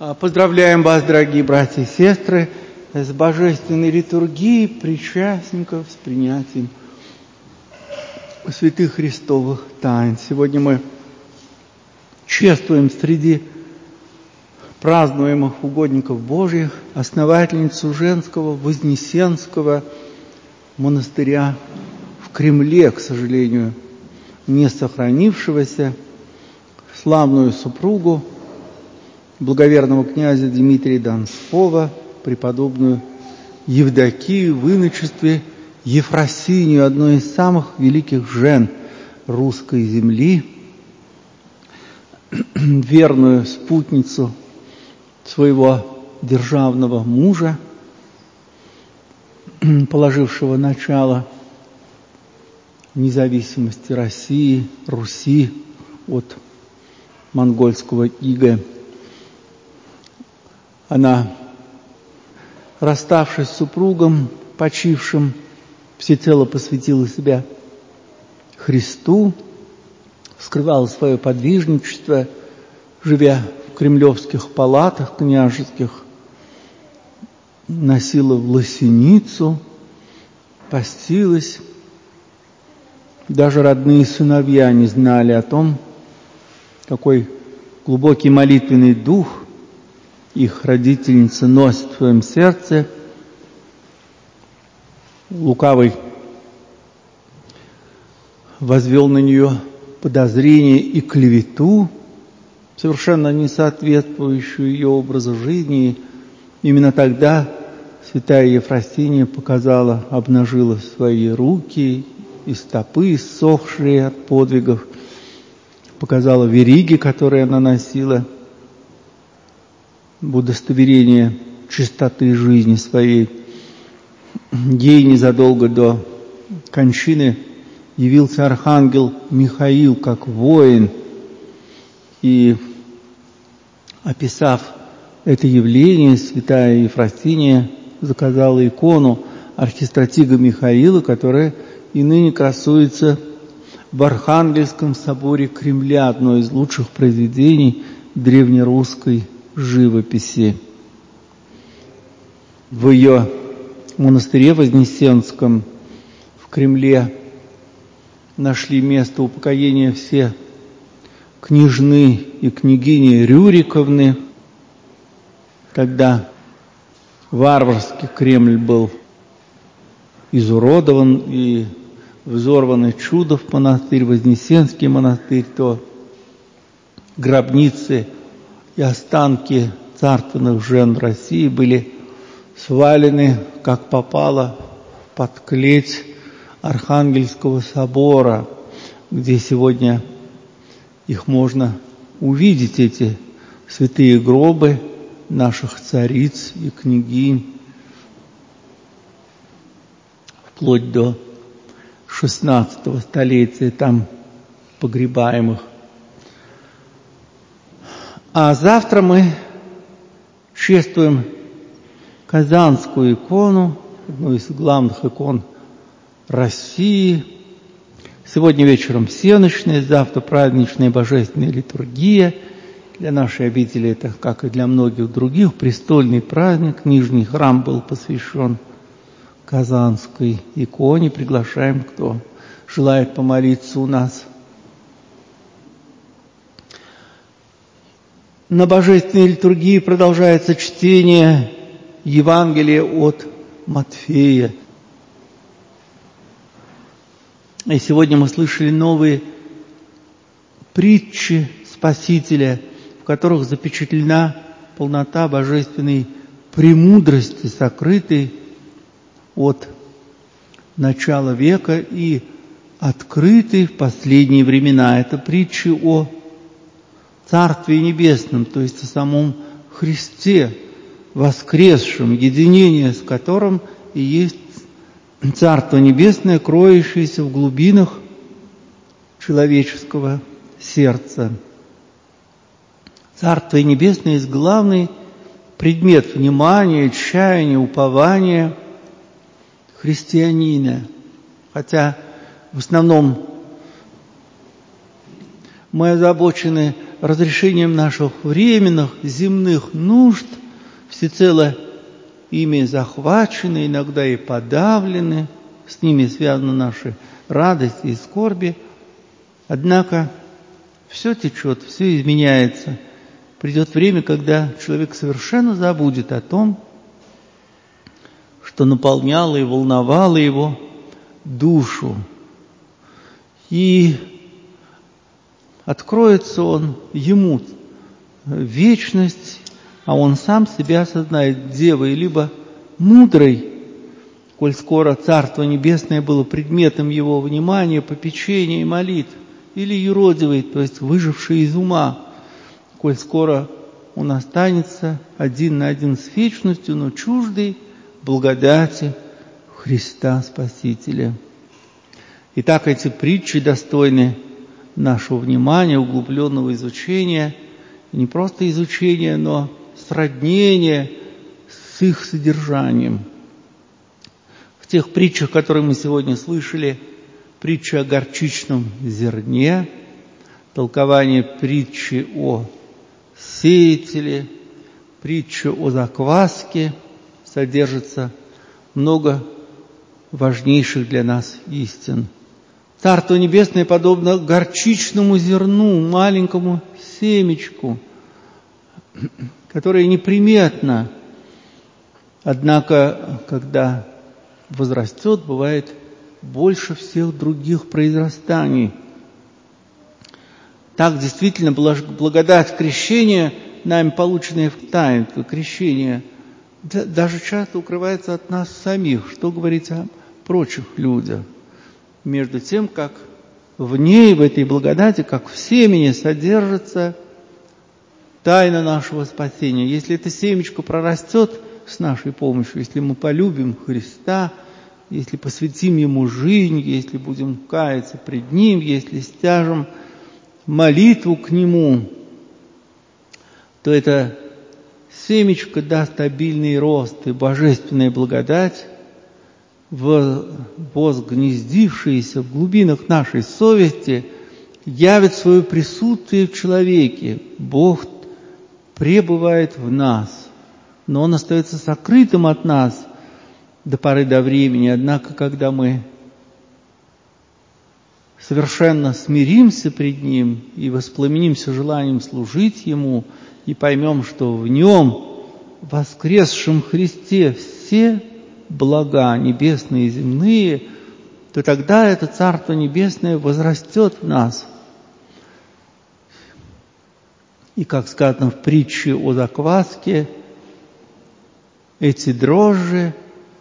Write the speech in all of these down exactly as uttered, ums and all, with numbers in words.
Поздравляем вас, дорогие братья и сестры, с божественной литургией причастников, с принятием святых христовых тайн. Сегодня мы чествуем среди празднуемых угодников Божьих основательницу женского Вознесенского монастыря в Кремле, к сожалению, не сохранившегося, славную супругу благоверного князя Дмитрия Донского, преподобную Евдокию в иночестве Ефросинию, одной из самых великих жен русской земли, верную спутницу своего державного мужа, положившего начало независимости России, Руси от монгольского ига. Она, расставшись с супругом, почившим, всецело посвятила себя Христу, скрывала свое подвижничество, живя в кремлевских палатах княжеских, носила власеницу, постилась. Даже родные сыновья не знали о том, какой глубокий молитвенный дух их родительница носит в своем сердце. Лукавый возвел на нее подозрение и клевету, совершенно не соответствующую ее образу жизни. Именно тогда святая Ефросиния показала, обнажила свои руки и стопы, иссохшие от подвигов, показала вериги, которые она носила, в удостоверение чистоты жизни своей. Ей незадолго до кончины явился архангел Михаил как воин, и, описав это явление, святая Ефросиния заказала икону архистратига Михаила, которая и ныне красуется в Архангельском соборе Кремля, одно из лучших произведений древнерусской живописи. В ее монастыре Вознесенском в Кремле нашли место упокоения все княжны и княгини Рюриковны, когда варварский Кремль был изуродован и взорваны Чудов монастырь, Вознесенский монастырь, то гробницы и останки царственных жен России были свалены, как попало, под клеть Архангельского собора, где сегодня их можно увидеть, эти святые гробы наших цариц и княгинь, вплоть до шестнадцатого столетия там погребаемых. А завтра мы чествуем Казанскую икону, одну из главных икон России. Сегодня вечером всенощная, завтра праздничная божественная литургия. Для нашей обители это, как и для многих других, престольный праздник. Нижний храм был посвящен Казанской иконе. Приглашаем, кто желает помолиться у нас. На божественной литургии продолжается чтение Евангелия от Матфея. И сегодня мы слышали новые притчи Спасителя, в которых запечатлена полнота божественной премудрости, сокрытой от начала века и открытой в последние времена. Это притчи о Царстве Небесном, то есть о самом Христе, воскресшем, единение с которым и есть Царство Небесное, кроющееся в глубинах человеческого сердца. Царство Небесное есть главный предмет внимания, чаяния, упования христианина. Хотя в основном мы озабочены разрешением наших временных, земных нужд, всецело ими захвачены, иногда и подавлены, с ними связаны наши радости и скорби. Однако все течет, все изменяется. Придет время, когда человек совершенно забудет о том, что наполняло и волновало его душу. И откроется он ему вечность, а он сам себя осознает девой, либо мудрой, коль скоро Царство Небесное было предметом его внимания, попечения и молитв, или юродивой, то есть выжившей из ума, коль скоро он останется один на один с вечностью, но чуждый благодати Христа Спасителя. Итак, эти притчи достойны нашего внимания, углубленного изучения, и не просто изучения, но сроднения с их содержанием. В тех притчах, которые мы сегодня слышали, притча о горчичном зерне, толкование притчи о сеятеле, притча о закваске, содержится много важнейших для нас истин. Царство Небесное подобно горчичному зерну, маленькому семечку, которое неприметно, однако, когда возрастет, бывает больше всех других произрастаний. Так действительно благодать крещения, нами полученная в тайне крещения, даже часто укрывается от нас самих, что говорить о прочих людях. Между тем, как в ней, в этой благодати, как в семени содержится тайна нашего спасения. Если это семечко прорастет с нашей помощью, если мы полюбим Христа, если посвятим Ему жизнь, если будем каяться пред Ним, если стяжем молитву к Нему, то это семечко даст обильный рост и божественная благодать, возгнездившаяся в глубинах нашей совести, явит свое присутствие в человеке. Бог пребывает в нас, но Он остается сокрытым от нас до поры до времени. Однако, когда мы совершенно смиримся пред Ним и воспламенимся желанием служить Ему, и поймем, что в Нем, воскресшем Христе, все блага небесные и земные, то тогда это Царство Небесное возрастет в нас. И, как сказано в притче о закваске, эти дрожжи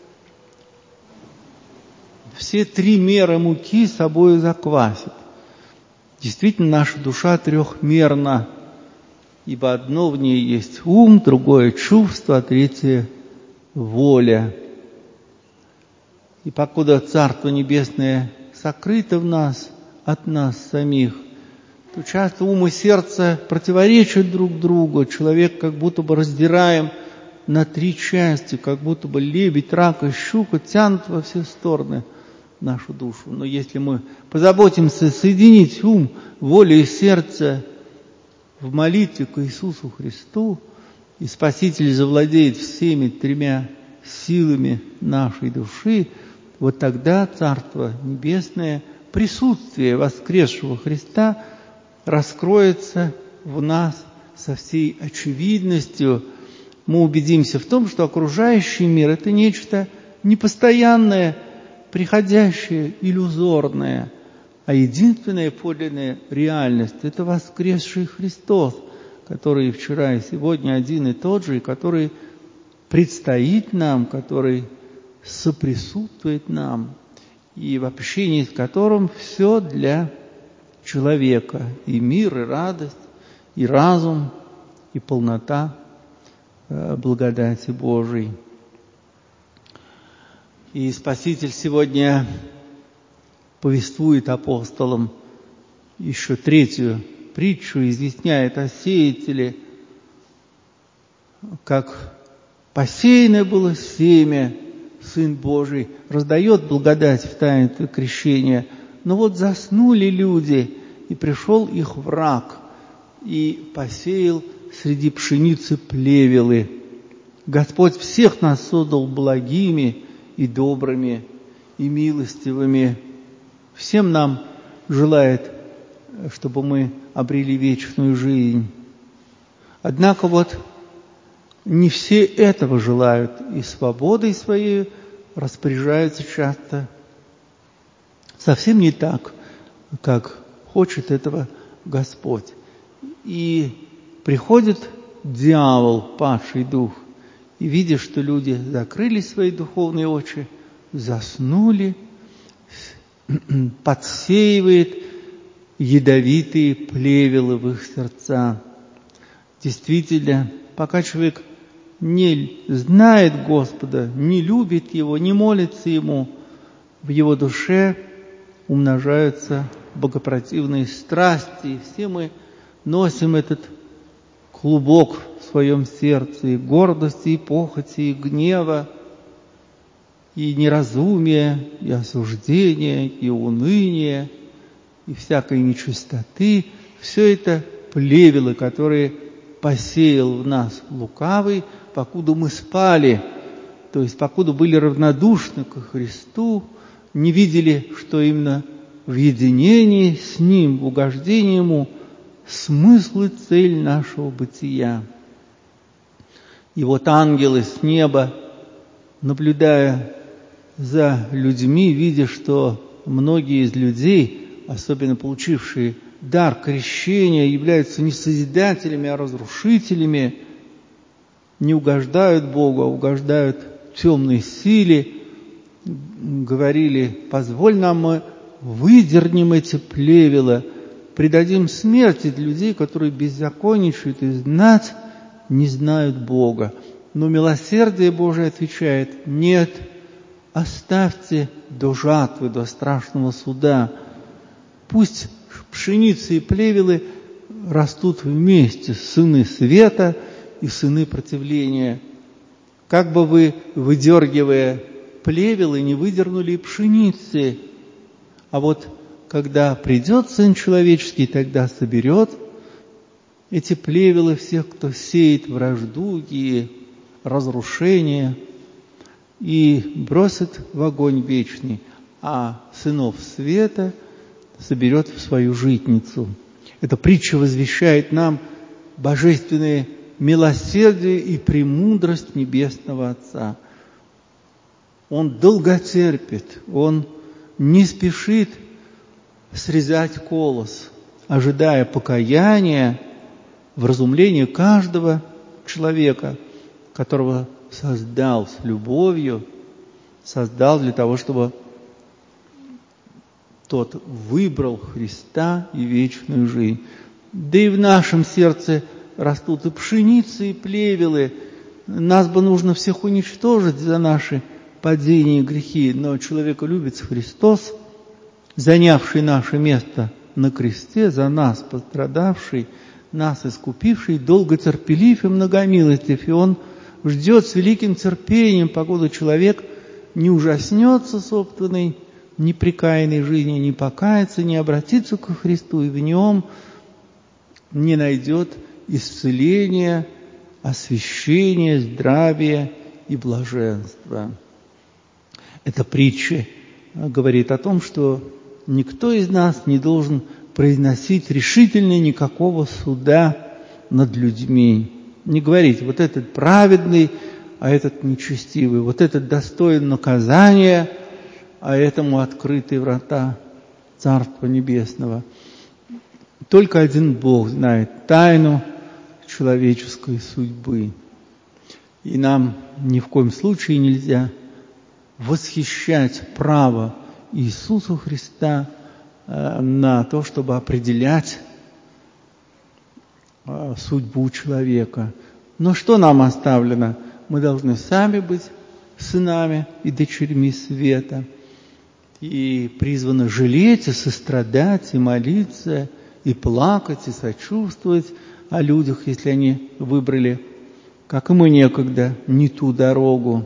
все три меры муки собою заквасят. Действительно, наша душа трехмерна, ибо одно в ней есть ум, другое чувство, а третье воля. И покуда Царство Небесное сокрыто в нас, от нас самих, то часто ум и сердце противоречат друг другу. Человек как будто бы раздираем на три части, как будто бы лебедь, рак и щука тянут во все стороны нашу душу. Но если мы позаботимся соединить ум, волю и сердце в молитве к Иисусу Христу, и Спаситель завладеет всеми тремя силами нашей души, вот тогда Царство Небесное, присутствие воскресшего Христа раскроется в нас со всей очевидностью. Мы убедимся в том, что окружающий мир – это нечто непостоянное, приходящее, иллюзорное, а единственная подлинная реальность – это воскресший Христос, который вчера и сегодня один и тот же, и который предстоит нам, который соприсутствует нам, и в общении с которым все для человека, и мир, и радость, и разум, и полнота благодати Божией. И Спаситель сегодня повествует апостолам еще третью притчу, изъясняет о сеятеле, как посеяно было семя, Сын Божий раздает благодать в таинстве крещения, но вот заснули люди, и пришел их враг, и посеял среди пшеницы плевелы. Господь всех нас создал благими и добрыми, и милостивыми. Всем нам желает, чтобы мы обрели вечную жизнь. Однако вот не все этого желают, и свободой своей распоряжаются часто совсем не так, как хочет этого Господь. И приходит дьявол, падший дух, и видя, что люди закрыли свои духовные очи, заснули, подсеивает ядовитые плевелы в их сердца. Действительно, пока человек не знает Господа, не любит Его, не молится Ему, в его душе умножаются богопротивные страсти. И все мы носим этот клубок в своем сердце и гордости, и похоти, и гнева, и неразумия, и осуждения, и уныния, и всякой нечистоты. Все это плевелы, которые посеял в нас лукавый, покуда мы спали, то есть покуда были равнодушны ко Христу, не видели, что именно в единении с Ним, в угождении Ему, смысл и цель нашего бытия. И вот ангелы с неба, наблюдая за людьми, видя, что многие из людей, особенно получившие дар крещения, являются не созидателями, а разрушителями, не угождают Богу, а угождают темной силе, говорили: позволь нам, мы выдернем эти плевела, предадим смерти людей, которые беззаконничают и знать не знают Бога. Но милосердие Божие отвечает: нет, оставьте до жатвы, до страшного суда. Пусть пшеница и плевелы растут вместе, сыны света и сыны противления. Как бы вы, выдергивая плевелы, не выдернули и пшеницы. А вот когда придет Сын Человеческий, тогда соберет эти плевелы всех, кто сеет вражду и разрушение, и бросит в огонь вечный, а сынов света соберет в свою житницу. Эта притча возвещает нам божественное милосердие и премудрость Небесного Отца. Он долготерпит, Он не спешит срезать колос, ожидая покаяния, вразумления каждого человека, которого создал с любовью, создал для того, чтобы тот выбрал Христа и вечную жизнь. Да и в нашем сердце растут и пшеницы, и плевелы. Нас бы нужно всех уничтожить за наши падения и грехи, но человека любит Христос, занявший наше место на кресте, за нас пострадавший, нас искупивший, долготерпелив и многомилостив, и Он ждет с великим терпением, покуда человек не ужаснется собственной непрекаянной жизни, не покается, не обратится ко Христу, и в Нем не найдет исцеления, освящения, здравия и блаженства. Эта притча говорит о том, что никто из нас не должен произносить решительно никакого суда над людьми. Не говорить: вот этот праведный, а этот нечестивый, вот этот достоин наказания, а этому открыты врата Царства Небесного. Только один Бог знает тайну человеческой судьбы. И нам ни в коем случае нельзя восхищать право Иисуса Христа на то, чтобы определять судьбу человека. Но что нам оставлено? Мы должны сами быть сынами и дочерьми света, и призваны жалеть, и сострадать, и молиться, и плакать, и сочувствовать о людях, если они выбрали, как и мы некогда, не ту дорогу.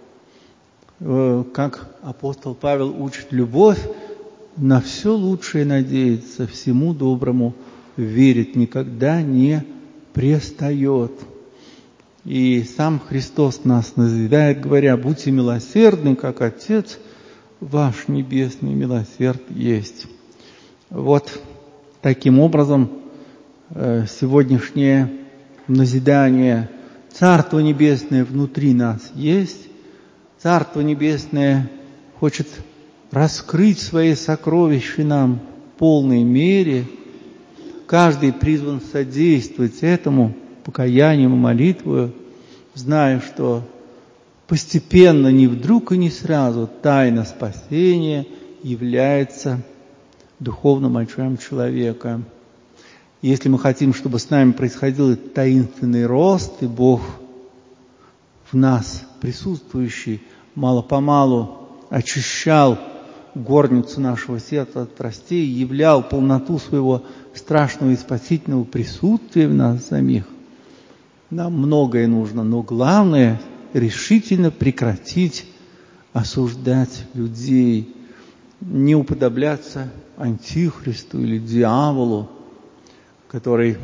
Как апостол Павел учит: любовь на все лучшее надеется, всему доброму верит, никогда не престает. И сам Христос нас назидает, говоря: будьте милосердны, как Отец ваш Небесный милосерд есть. Вот таким образом сегодняшнее назидание: Царство Небесное внутри нас есть, Царство Небесное хочет раскрыть свои сокровища нам в полной мере. Каждый призван содействовать этому покаянием и молитвою, зная, что постепенно, не вдруг и не сразу, тайна спасения является духовным очам человека. Если мы хотим, чтобы с нами происходил этот таинственный рост, и Бог в нас присутствующий мало-помалу очищал горницу нашего сердца от страстей, являл полноту своего страшного и спасительного присутствия в нас самих, нам многое нужно, но главное — решительно прекратить осуждать людей, не уподобляться антихристу или дьяволу, который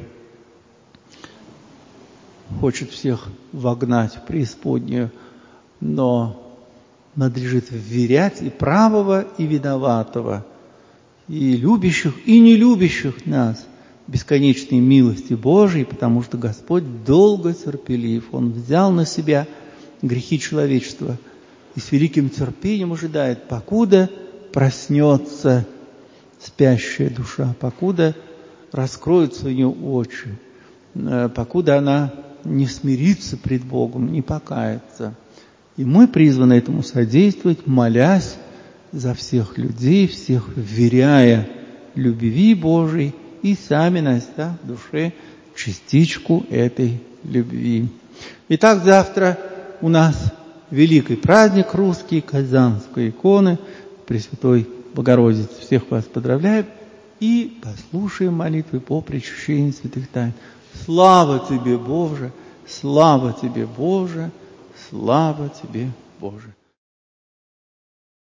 хочет всех вогнать в преисподнюю, но надлежит вверять и правого, и виноватого, и любящих, и нелюбящих нас бесконечной милости Божией, потому что Господь долго терпелив. Он взял на себя грехи человечества и с великим терпением ожидает, покуда проснется спящая душа, покуда раскроются у нее очи, покуда она не смирится пред Богом, не покается. И мы призваны этому содействовать, молясь за всех людей, всех вверяя любви Божией и сами нося в душе частичку этой любви. Итак, завтра у нас великий праздник русский, Казанской иконы Пресвятой Богородицы. Всех вас поздравляю и послушаем молитвы по причащению святых тайн. Слава Тебе, Боже! Слава Тебе, Боже! Слава Тебе, Боже!